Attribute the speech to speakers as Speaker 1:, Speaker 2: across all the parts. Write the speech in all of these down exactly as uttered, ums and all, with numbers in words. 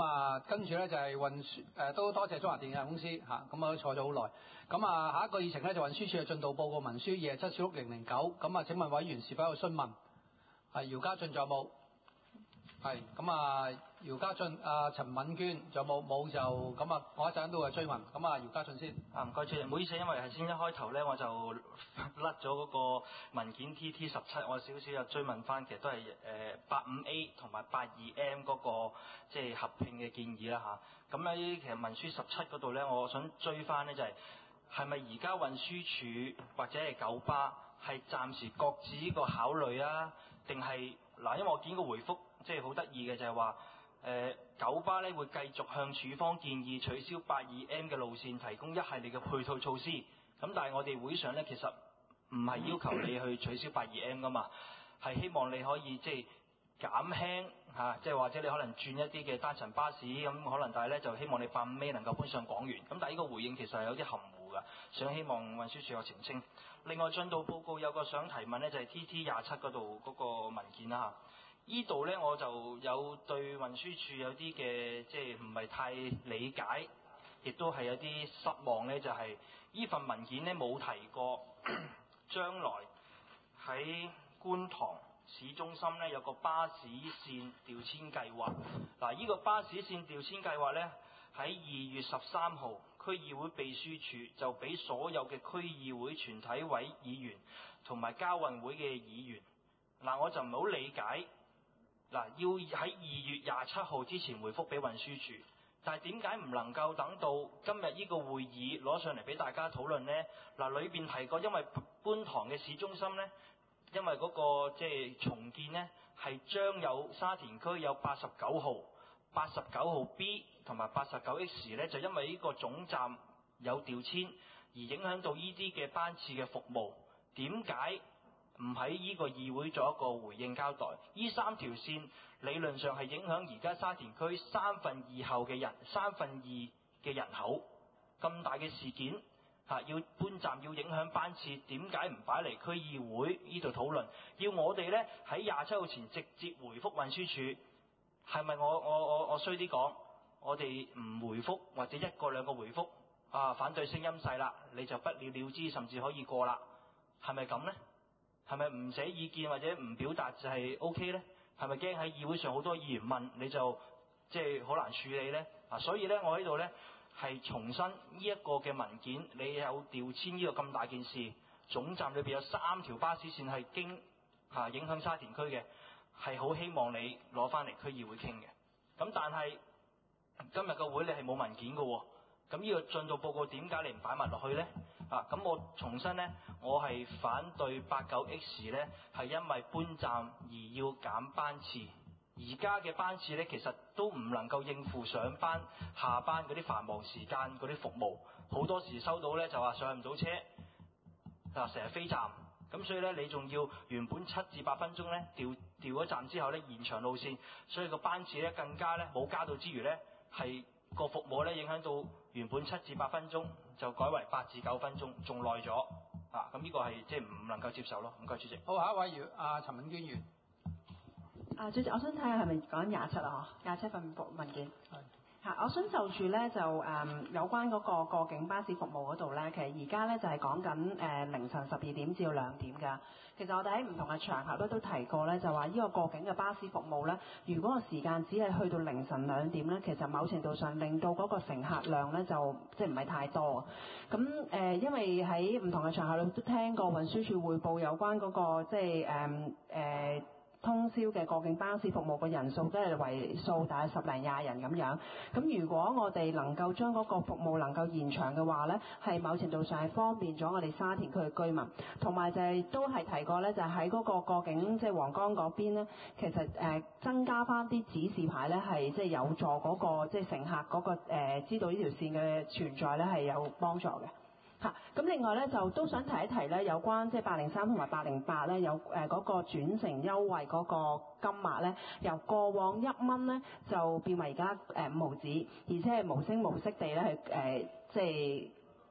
Speaker 1: 咁啊，跟住咧就係運輸誒，都多謝中華電信有限公司嚇，咁啊都坐咗好耐。咁啊，下一個議程咧就運輸署嘅進度報告文書二七小六零零九。咁啊，請問委員是否有詢問？係姚家俊仲有冇？係咁啊，姚家俊、啊陳敏娟仲有冇？冇就咁啊，我一陣都會追問。咁啊，姚家俊先。
Speaker 2: 啊，唔該主席，唔好意思，因為係先一開頭咧我就甩咗嗰個文件 T T 十七，我少少又追問翻，其實都係誒八五 A 同埋八二 M 嗰個即係合併嘅建議啦嚇。咁喺其實文書十七嗰度咧，我想追翻咧就係係咪而家運輸署或者係九巴係暫時擱置呢個考慮啊？定係嗱？因為我見個回覆即係好得意嘅，就係話誒九巴咧會繼續向署方建議取消八二 M 嘅路線，提供一系列嘅配套措施。咁但係我哋會上咧其實唔係要求你去取消八二 M 噶嘛，係希望你可以即係減輕嚇，即係或者你可能轉一啲嘅單層巴士咁可能，但係咧就希望你八五 A 能夠搬上廣園。咁但係呢個回應其實係有啲含糊㗎，想希望運輸署有澄清。另外進度報告有個想提問咧，就係 T T 廿七嗰度嗰個文件啦嚇。依度咧我就有對運輸署有啲嘅即係唔係太理解，亦都係有啲失望咧，就係依份文件咧冇提過將來喺觀塘市中心咧有個巴士線調遷計劃。嗱，依個巴士線調遷計劃咧喺二月十三號區議會秘書處就俾所有嘅區議會全體委議員同埋交運會嘅議員。嗱，我就唔好理解。嗱，要喺二月廿七號之前回覆俾運輸署，但係點解唔能夠等到今日呢個會議攞上嚟俾大家討論呢？嗱，裏邊提過，因為觀塘嘅市中心呢，因為嗰、那個即係、就是、重建呢，係將有沙田區有八十九號、八十九號 B 同埋八十九 X 呢，就因為呢個總站有調遷而影響到呢啲嘅班次嘅服務。點解唔喺呢個議會做一個回應交代？呢三條線理論上係影響而家沙田區三分二後嘅人，三分二嘅人口，咁大嘅事件嚇、啊，要搬站要影響班次，點解唔擺嚟區議會呢度討論？要我哋呢喺廿七號前直接回覆運輸署，係咪我我我我衰啲講？我哋唔回覆或者一個兩個回覆啊，反對聲音細啦，你就不了了之，甚至可以過啦，係咪咁呢？係咪唔寫意見或者唔表達就係 O K 呢？係咪驚喺議會上好多議員問你就即係好難處理呢？啊，所以呢，我喺度呢係重申呢一個嘅文件，你有調遷呢個咁大件事，總站裏邊有三條巴士線係經嚇、啊、影響沙田區嘅，係好希望你攞翻嚟區議會傾嘅。咁但係今日個會你係冇文件嘅喎。咁呢個進度報告點解你唔擺埋落去呢？啊，咁我重申呢，我係反對八九 X 呢，係因為搬站而要減班次。而家嘅班次呢，其實都唔能夠應付上班下班嗰啲繁忙時間嗰啲服務。好多時收到呢，就話上唔到車，嗱成日飛站。咁所以呢，你仲要原本七至八分鐘呢，調調咗站之後呢，延長路線，所以個班次呢更加呢冇加到之餘呢，係個服務呢影響到原本七至八分鐘就改為八至九分鐘，仲耐咗啊！咁呢個係即係唔能夠接受咯。唔該，主席。
Speaker 1: 好，下一位議員阿陳敏娟議員。
Speaker 3: 啊，主席，我想睇下係咪講廿七啊？廿七份文件。係。嚇！我想就住咧就誒、嗯、有關嗰個過境巴士服務嗰度咧，其實而家咧就係講緊誒凌晨十二點至到兩點㗎。其實我哋喺唔同嘅場合咧都提過咧，就話呢個過境嘅巴士服務咧，如果個時間只係去到凌晨兩點咧，其實某程度上令到嗰個乘客量咧就即係唔係太多。咁誒、呃，因為喺唔同嘅場合裏都聽過運輸署匯報有關嗰、那個即係誒誒。嗯呃通宵嘅過境巴士服務嘅人數都係為數大概十零廿人咁樣。咁如果我哋能夠將嗰個服務能夠延長嘅話呢，係某程度上係方便咗我哋沙田區嘅居民，同埋就係、是、都係提過呢，就喺、是、嗰個過境即係皇崗嗰邊呢，其實誒、呃、增加翻啲指示牌呢，係即係有助嗰、那個即係、就是、乘客嗰、那個誒、呃、知道呢條線嘅存在呢，係有幫助嘅。嚇！咁另外咧就都想提一提咧，有關即係八零三同埋八零八咧，有誒嗰、呃那個轉乘優惠嗰個金額咧，由過往一蚊咧就變為而家誒五毫子，而且係無聲無息地咧係誒即係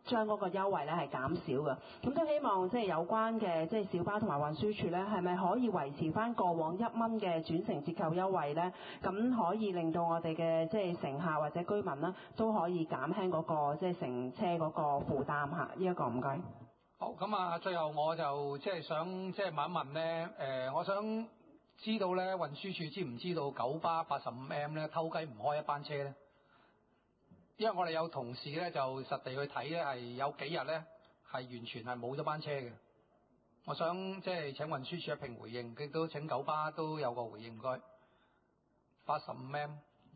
Speaker 3: 將嗰個優惠咧係減少嘅。咁都希望即係有關嘅即係小巴同埋運輸署咧，係咪可以維持翻過往一蚊嘅轉乘折扣優惠咧？咁可以令到我哋嘅即係乘客或者居民啦，都可以減輕嗰個即係乘車嗰個負擔嚇。呢一個唔該。
Speaker 1: 好，咁啊，最後我就即係想即係問一問咧，誒，我想知道咧運輸署知唔知道九巴八十五 M 咧偷雞唔開一班車咧？因為我哋有同事咧就實地去睇咧，係有幾日咧係完全係冇咗班車嘅。我想即係請運輸署一併回應，亦都請九巴都有個回應，唔該。八十五 M。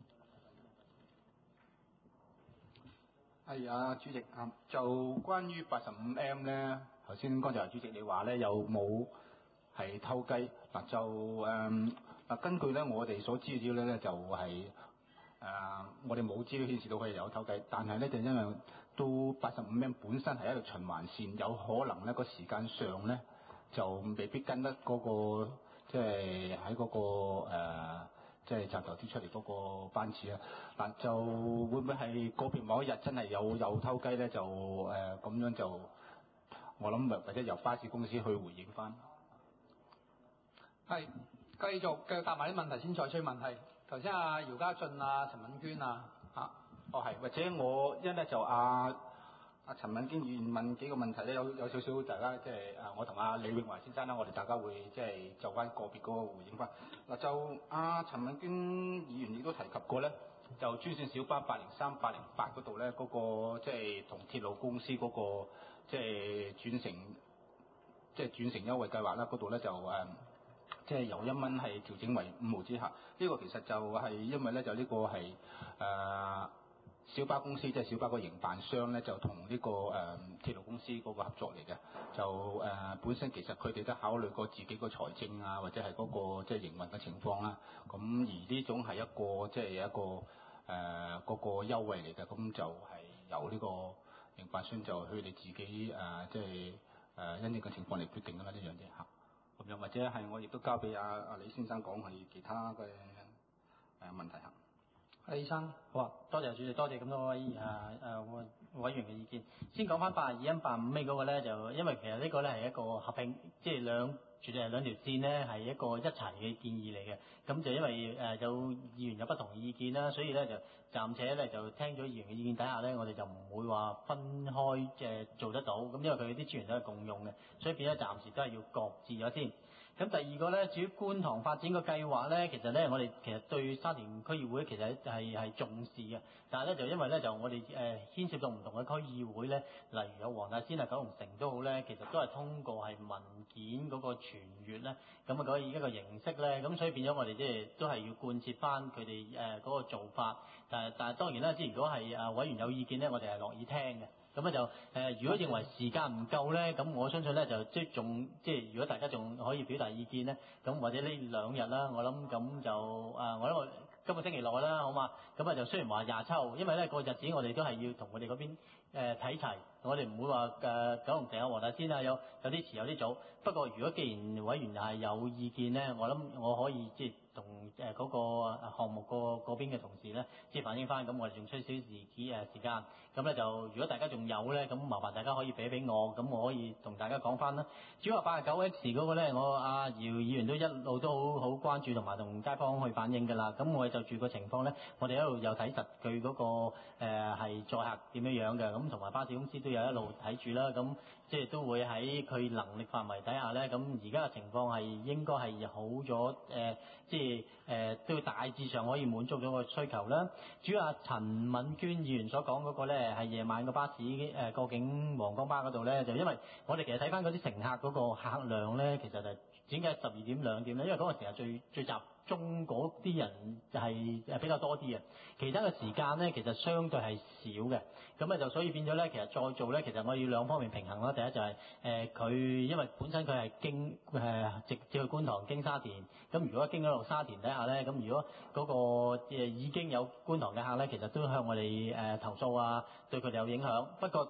Speaker 4: 係啊，主席啊，就關於八十五 M 咧，頭先剛才主席你話咧有冇係偷雞嗱？就誒嗱、嗯，根據咧我哋所知嘅資料咧就係、是、誒、呃、我哋冇資料顯示到佢有偷雞，但係咧就因為都八十五 M 本身係一條循環線，有可能咧個時間上咧就未必跟得嗰、那個即係喺嗰個誒。呃即係站頭跌出嚟嗰個班次啊，嗱就會唔會係個別某一日真係有有偷雞咧？就誒咁、呃、樣就我諗或者由巴士公司去回應翻。
Speaker 1: 係繼續繼續答埋啲問題先，再追問題。頭先阿姚家俊啊、陳敏娟啊嚇，
Speaker 4: 哦係，或者我一咧就阿阿陳敏娟議員問幾個問題咧，有有少少大家即係誒，我同阿李永華先生啦，我哋大家會即係就翻個別嗰個回應翻。嗱就阿陳敏娟議員亦都提及過咧，就專線小巴八零三、八零八嗰度咧，嗰個即係同鐵路公司嗰個即係轉乘即係轉乘優惠計劃啦，嗰度咧就誒即係由一蚊係調整為五毫之下。呢個其實就係因為咧就呢個係誒。呃小巴公司即係、就是、小巴個營辦商咧，就同呢、這個誒、呃、鐵路公司嗰個合作嚟嘅。就誒、呃、本身其實佢哋都考慮過自己個財政啊，或者係嗰、那個即係、就是、營運嘅情況啦。咁而呢種係一個即係、就是、一個誒嗰、呃那個優惠嚟嘅。咁就係由呢個營辦商就佢哋自己誒即係誒因應嘅情況嚟決定㗎啦，呢樣嘢嚇。咁又或者係我亦都交俾阿阿李先生講係其他嘅誒問題嚇。
Speaker 1: 李生，
Speaker 5: 好啊，多謝主席，多謝咁多位誒誒、呃、委員嘅意見。先講翻八十二 M 八五尾嗰個咧，就因為其實呢個咧係一個合併，即係兩絕對係兩條線咧係一個一齊嘅建議嚟嘅。咁就因為誒、呃、有議員有不同意見啦，所以咧就暫且咧就聽咗議員嘅意見底下咧，我哋就唔會話分開誒做得到。咁因為佢啲資源都係共用嘅，所以變咗暫時都係要擱置咗先。咁第二個咧，至於觀塘發展個計劃咧，其實咧我哋其實對沙田區議會其實係係重視嘅，但係咧就因為咧就我哋誒、呃、牽涉到唔同嘅區議會咧，例如有黃大仙啊、九龍城都好咧，其實都係通過係文件嗰個傳閱咧，咁啊嗰一個形式咧，咁所以變咗我哋即係都係要貫徹翻佢哋誒嗰個做法，但係但係當然啦，即係如果係誒委員有意見咧，我哋係樂意聽嘅。咁咧就誒、呃，如果認為時間唔夠咧，咁我相信咧就即係仲即係，如果大家仲可以表達意見咧，咁或者呢兩日啦，我諗咁就誒、呃，我諗我今個星期內啦，好嘛？咁啊就雖然話廿七號，因為咧個日子我哋都係要同佢哋嗰邊誒睇齊，我哋唔會話誒、呃、九龍城啊、黃大仙啊有有啲遲有啲早。不過如果既然委員係有意見咧，我諗我可以即係同誒嗰個項目個嗰邊嘅同事咧，即係反映翻，咁我哋仲需少少時誒時間。咁咧就如果大家仲有咧，咁麻煩大家可以俾俾我，咁我可以同大家講翻啦。主要話八十九 X 嗰個咧，我阿姚議員都一路都好好關注同埋同街坊去反映㗎啦。咁我哋就住個情況咧，我哋一路又睇實佢嗰個誒係載客點樣樣嘅，咁同埋巴士公司都有一路睇住啦。咁即係都會喺佢能力範圍底下咧，咁而家嘅情況係應該係好咗，誒、呃，即係誒、呃、都大致上可以滿足咗個需求啦。主要阿陳敏娟議員所講嗰個咧，係夜晚個巴士誒過境皇崗巴嗰度咧，就因為我哋其實睇翻嗰啲乘客嗰個客量咧，其實就點解十二點兩點咧？因為嗰個時候最最集中嗰啲人係誒比較多啲嘅，其他嘅時間咧其實相對係少嘅，咁啊就所以變咗咧，其實再做咧，其實我要兩方面平衡啦。第一就係誒佢因為本身佢係經誒、呃、直接去觀塘經沙田，咁如果經咗落沙田底下咧，咁如果嗰個誒已經有觀塘嘅客咧，其實都向我哋誒、呃、投訴啊，對佢哋有影響。不過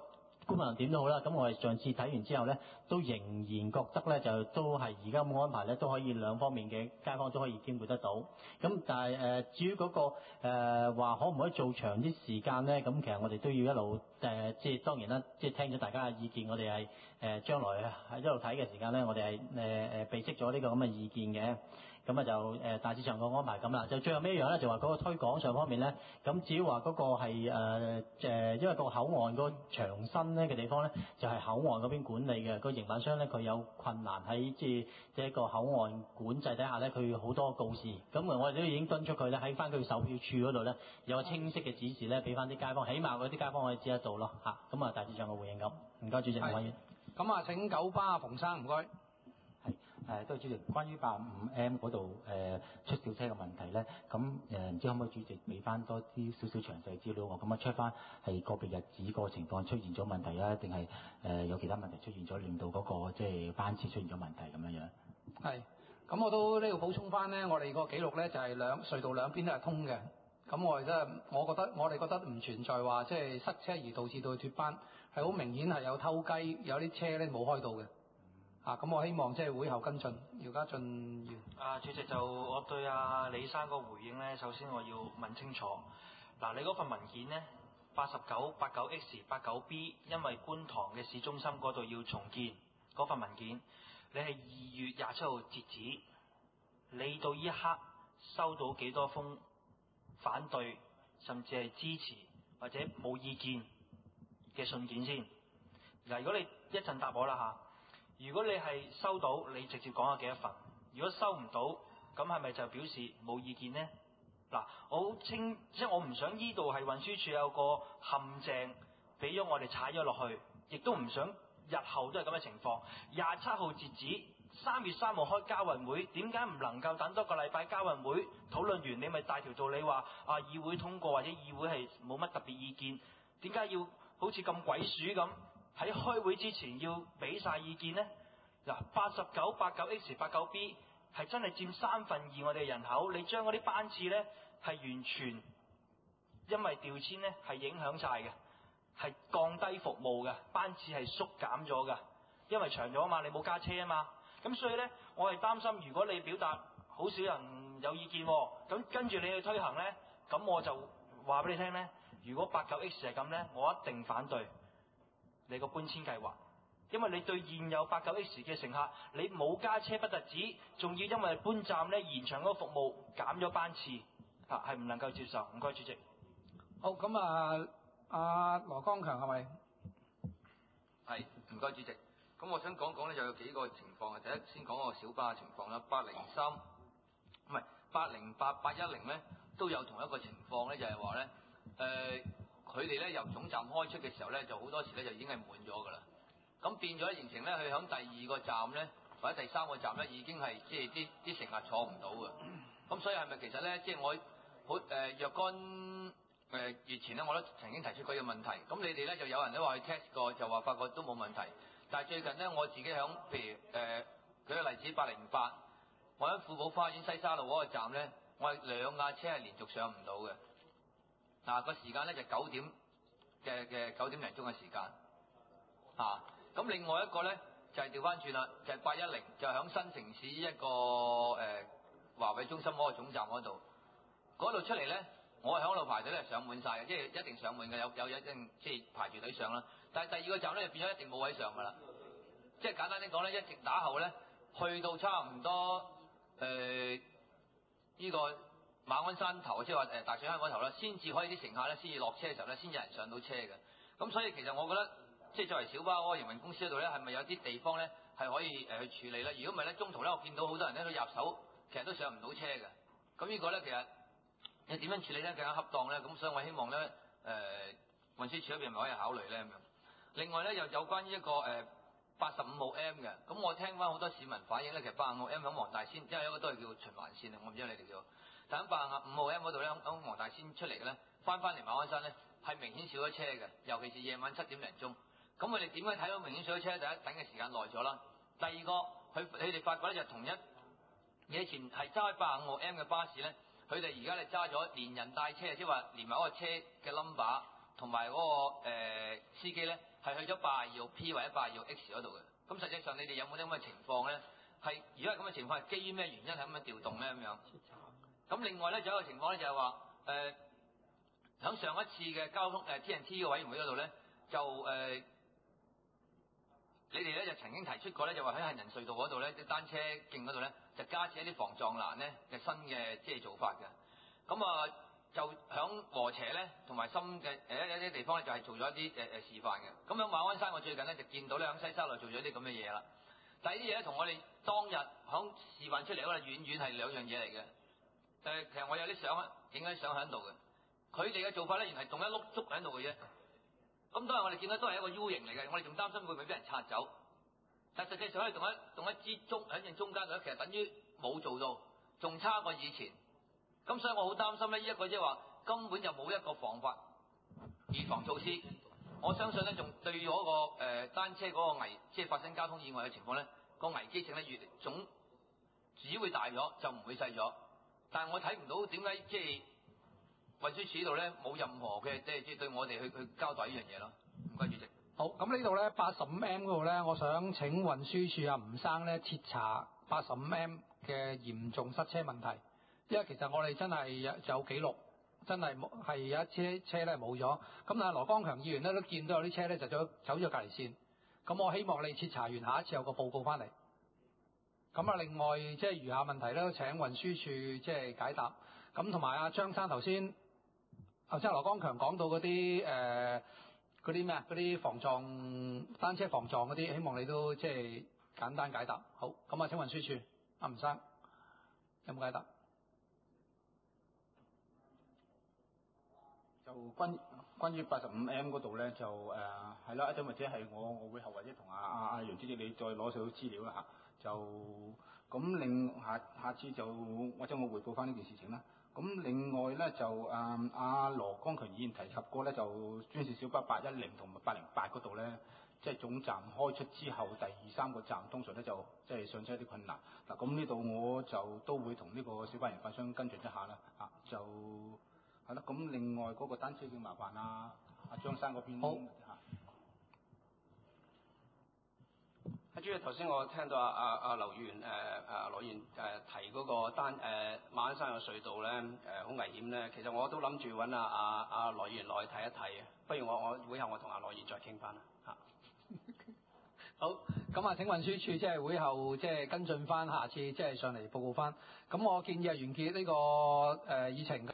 Speaker 5: 官民點都好啦，咁我哋上次睇完之後咧，都仍然覺得咧就都係而家咁安排咧，都可以兩方面嘅街坊都可以兼顧得到。咁但係誒、呃、至於嗰、那個誒話、呃、可唔可以做長啲時間咧？咁其實我哋都要一路誒、呃，即係當然啦，即係聽咗大家嘅意見，我哋係誒將來喺一路睇嘅時間咧，我哋係誒誒備悉咗呢個咁嘅意見嘅。咁啊就誒、呃、大致上個安排咁啦，就最後尾一樣咧，就話嗰個推廣上方面咧，咁至於話嗰個係誒誒，因為個口岸個牆身咧嘅地方咧，就係、是、口岸嗰邊管理嘅，個營辦商咧佢有困難喺即係即係一個口岸管制底下咧，佢好多告示，咁我哋都已經敦促佢咧喺翻佢售票處嗰度咧有個清晰嘅指示咧，俾翻啲街坊，起碼嗰啲街坊可以知得到咯嚇。咁啊大致上嘅回應咁，唔該主席，委員。
Speaker 1: 咁啊請九巴馮生唔該。
Speaker 6: 誒，多謝主席。關於八五 M 嗰度誒出小車嘅問題咧，咁誒唔知可唔可以主席俾翻多啲少少詳細資料我，咁樣 check 翻係個別日子個情況出現咗問題啊，定係誒有其他問題出現咗，令到嗰、那個即係、就是、班次出現咗問題咁樣樣？
Speaker 1: 係，咁我都呢度補充翻咧，我哋個記錄咧就係兩隧道兩邊都係通嘅，咁我哋都係，我覺得我哋覺得唔存在話即係塞車而導致到脫班，係好明顯係有偷雞，有啲車咧冇開到嘅。啊，咁我希望即係會後跟進，姚家俊議員。
Speaker 2: 啊，主席就我對阿李生個回應咧，首先我要問清楚。嗱，你嗰份文件咧，八十九、八九 X、八九 B， 因為觀塘嘅市中心嗰度要重建嗰份文件，你係二月廿七號截止，你到呢一刻收到幾多封反對，甚至係支持或者冇意見嘅信件先？嗱，如果你一陣答我啦嚇。如果你係收到，你直接講下幾多份；如果收唔到，咁係咪就表示冇意見呢？嗱，我好清，即係我唔想呢度係運輸署有個陷阱，俾咗我哋踩咗落去，亦都唔想日後都係咁嘅情況。廿七號截止，三月三號開交運會，點解唔能夠等多個禮拜交運會討論完，你咪大條道理話啊議會通過或者議會係冇乜特別意見？點解要好似咁鬼鼠咁？喺開會之前要俾晒意見呢？嗱，八十九、八九 X、八九 B 係真係佔三分二我哋人口，你將嗰啲班次呢係完全因為調遷呢係影響晒嘅，係降低服務嘅，班次係縮減咗嘅，因為長咗啊嘛，你冇加車啊嘛，咁所以呢，我係擔心如果你表達好少人有意見，咁跟住你去推行呢，咁我就話俾你聽呢，如果八九 X 係咁呢，我一定反對你個搬遷計劃，因為你對現有八九 X 嘅乘客，你冇加車不特止，仲要因為搬站咧延長嗰個服務，減咗班次，啊係唔能夠接受。唔該主席。
Speaker 1: 好，咁啊，阿羅光強係咪？
Speaker 7: 係，唔該主席。咁我想講講咧，就有幾個情況嘅。第一，先講個小巴嘅情況啦。八零三，唔係八零八、八一零咧，都有同一個情況咧，就係話咧，誒、呃。佢哋咧由總站開出嘅時候咧，就好多時咧就已經係滿咗㗎啦。咁變咗形成咧，佢響第二個站咧，或者第三個站咧，已經係即係啲啲乘客坐唔到嘅。咁所以係咪其實咧，即係我好誒若干誒月前咧，我都曾經提出過呢個問題。咁你哋咧就有人都話去 test 過，就話發覺都冇問題。但係最近咧，我自己響譬如誒、呃、舉個例子，八零八，我喺富寶花園西沙路嗰個站咧，我係兩架車係連續上唔到嘅。嗱，個時間咧就九點嘅嘅九點零鐘嘅時間，啊，咁另外一個咧就係調翻轉啦，就係八一零，就響新城市一個誒華為中心嗰個總站嗰度，嗰度出嚟咧，我係響度排隊咧上滿晒嘅，即係一定上滿嘅，有有一定即係排住隊上啦。但係第二個站咧就變咗一定冇位上㗎啦，即係簡單啲講咧，一直打後咧，去到差唔多誒呢、呃呢個。馬鞍山頭即係話誒大水坑嗰頭啦，先至可以啲乘客咧先至落車嘅時候咧，先有人上到車嘅。咁所以其實我覺得，即係作為小巴嗰個營運公司嗰度咧，係咪有啲地方咧係可以誒去處理咧？如果唔係咧，中途咧我見到好多人咧都入手，其實都上唔到車嘅。咁呢個咧其實你點樣處理咧更加恰當咧？咁所以我希望咧誒運輸署嗰邊咪可以考慮咧咁樣。另外咧又有關於一個誒八十五號 M 嘅，咁我聽翻好多市民反映咧，其實八十五號 M 響黃大仙，因為一個都係叫循環線啊，我唔知你哋叫。但喺八十五號 M 嗰度咧，響黃大仙出嚟嘅咧，翻翻嚟馬鞍山咧，係明顯少咗車嘅，尤其是夜晚七點零鐘。咁佢哋點解睇到明顯少咗車？第一，等嘅時間耐咗啦。第二個，佢佢哋發覺咧就同一以前係揸八十五號 M 嘅巴士咧，佢哋而家咧揸咗連人帶車，即係話連埋嗰個車嘅 number 同埋嗰個、呃、司機咧係去咗八十二號 P 或者八十二號 X 嗰度嘅。咁實際上你哋有冇啲咁嘅情況咧？係如果係咁嘅情況，係基於咩原因係咁樣調動咧？咁樣。咁另外咧，仲有一個情況咧，就係話誒喺上一次嘅交通誒、呃、T N T 嘅委員會嗰度咧，就誒、呃、你哋咧就曾經提出過咧，就話喺行人隧道嗰度咧，啲單車徑嗰度咧，就加設一啲防撞欄咧嘅新嘅即係做法嘅。咁啊，就響禾輋咧同埋深嘅誒一啲地方咧，就係做咗一啲誒誒示範嘅。咁響馬鞍山，我最近咧就見到咧響西沙路做咗啲咁嘅嘢啦。但係呢啲嘢咧，同我哋當日響示範出嚟嗰個遠遠係兩樣嘢嚟嘅。誒，其實我有啲相影咗啲相喺度嘅。佢哋嘅做法咧，原來係棟一碌竹喺度嘅啫。咁當日我哋見到都係一個 U 型嚟嘅，我哋仲擔心會唔會俾人拆走。但實際上咧，棟一棟一支竹喺正中間度，其實等於冇做到，仲差過以前。咁所以我好擔心咧，呢一個即係話根本就冇一個防法預防措施。我相信咧，仲對嗰、那個誒、呃、單車嗰個危，即係發生交通意外嘅情況咧，個危機性咧越總只會大咗，就唔會細咗。但係我睇唔到點解即係運輸署呢度咧冇任何嘅即係即係對我哋去去交代呢樣嘢咯。唔該，主席。
Speaker 1: 好，咁呢度咧八十五 M 嗰度咧，我想請運輸署阿吳生咧徹查八十五 M 嘅嚴重塞車問題，因為其實我哋真係有有記錄。真係冇係有一車車咧冇咗，咁啊羅光強議員咧都見到有啲車咧就走走咗隔離線，咁我希望你徹查完下一次有個報告翻嚟。咁啊另外即係餘下問題咧，都請運輸署即係解答。咁同埋阿張生頭先，頭先羅光強講到嗰啲誒嗰啲咩啊嗰啲防撞單車防撞嗰啲，希望你都即係簡單解答。好，咁啊請運輸署阿吳生有冇解答？
Speaker 4: 就關關於八十五 M 嗰度咧，就誒係啦，一陣或者係我我會後或者同阿阿阿楊主席你再攞少少資料啦嚇，就咁另下下次就或者我匯報翻呢件事情啦。咁另外咧就誒阿羅光強議員提及過咧，就專線小巴八一零同埋八零八嗰度咧，即係總站開出之後第二三個站通常咧就即係上車有啲困難。嗱咁呢度我就都會同呢個小巴營辦商跟進一下啦，啊就。係啦，咁另外嗰個單車叫麻煩啊，阿張生嗰邊
Speaker 8: 好嚇。阿主席，頭先我聽到阿阿阿劉議員誒誒羅議員誒提嗰個單誒、呃、馬鞍山嘅隧道咧誒好危險咧，其實我都諗住揾阿阿阿羅議員落去睇一睇嘅，不如我我會後我同阿羅議員再傾翻啦嚇。
Speaker 1: 好，咁啊請運輸署即係會後即係跟進翻，下次即係上嚟報告翻。咁我建議係完結呢個誒議程。